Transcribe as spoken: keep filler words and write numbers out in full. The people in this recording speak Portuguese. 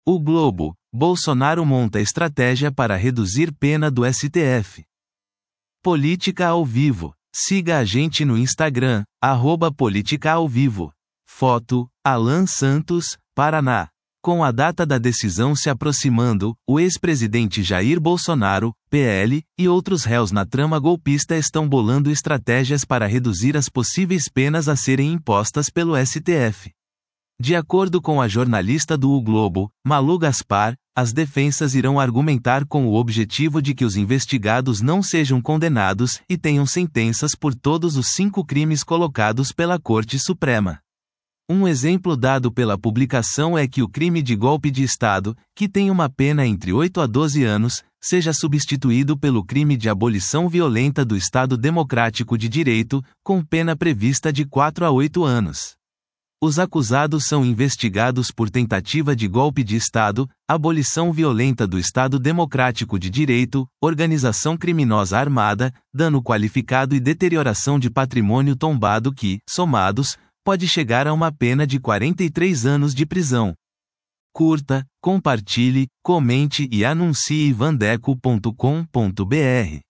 O Globo, Bolsonaro monta estratégia para reduzir pena do S T F. Política ao vivo. Siga a gente no Instagram, arroba Política ao Vivo. Foto, Alan Santos, Paraná. Com a data da decisão se aproximando, o ex-presidente Jair Bolsonaro, P L, e outros réus na trama golpista estão bolando estratégias para reduzir as possíveis penas a serem impostas pelo S T F. De acordo com a jornalista do O Globo, Malu Gaspar, as defensas irão argumentar com o objetivo de que os investigados não sejam condenados e tenham sentenças por todos os cinco crimes colocados pela Corte Suprema. Um exemplo dado pela publicação é que o crime de golpe de Estado, que tem uma pena entre oito a doze anos, seja substituído pelo crime de abolição violenta do Estado Democrático de Direito, com pena prevista de quatro a oito anos. Os acusados são investigados por tentativa de golpe de Estado, abolição violenta do Estado Democrático de Direito, organização criminosa armada, dano qualificado e deterioração de patrimônio tombado que, somados, pode chegar a uma pena de quarenta e três anos de prisão. Curta, compartilhe, comente e anuncie vandeco ponto com ponto br.